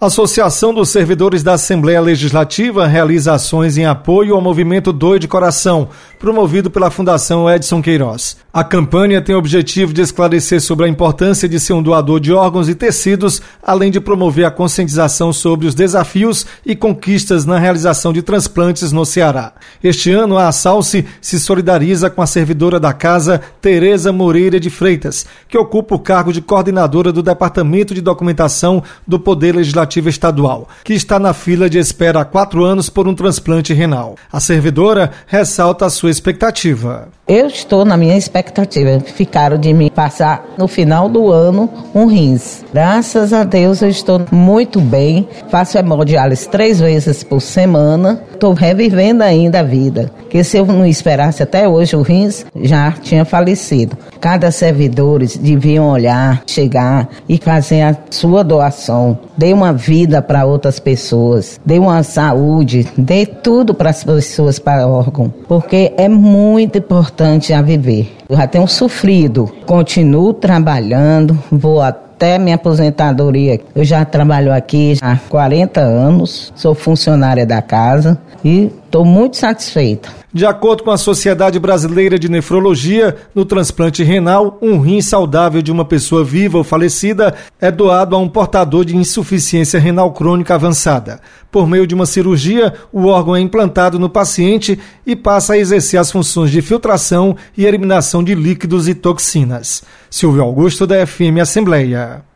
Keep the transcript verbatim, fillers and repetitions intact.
A Associação dos Servidores da Assembleia Legislativa realiza ações em apoio ao movimento Doe de Coração, promovido pela Fundação Edson Queiroz. A campanha tem o objetivo de esclarecer sobre a importância de ser um doador de órgãos e tecidos, além de promover a conscientização sobre os desafios e conquistas na realização de transplantes no Ceará. Este ano, a Assalce se solidariza com a servidora da casa, Tereza Moreira de Freitas, que ocupa o cargo de coordenadora do Departamento de Documentação do Poder Legislativo Estadual, que está na fila de espera há quatro anos por um transplante renal. A servidora ressalta a sua expectativa. Eu estou na minha expectativa. Ficaram de me passar no final do ano um rins. Graças a Deus eu estou muito bem. Faço hemodiálise três vezes por semana. Estou revivendo ainda a vida. Porque se eu não esperasse até hoje o rins, já tinha falecido. Cada servidor deviam olhar, chegar e fazer a sua doação. Dê uma vida para outras pessoas. Dê uma saúde. Dê tudo para as pessoas, para órgão. Porque é muito importante a viver. Eu já tenho sofrido. Continuo trabalhando. Vou até minha aposentadoria. Eu já trabalho aqui há quarenta anos. Sou funcionária da casa e estou muito satisfeita. De acordo com a Sociedade Brasileira de Nefrologia, no transplante renal, um rim saudável de uma pessoa viva ou falecida é doado a um portador de insuficiência renal crônica avançada. Por meio de uma cirurgia, o órgão é implantado no paciente e passa a exercer as funções de filtração e eliminação de líquidos e toxinas. Silvio Augusto, da F M Assembleia.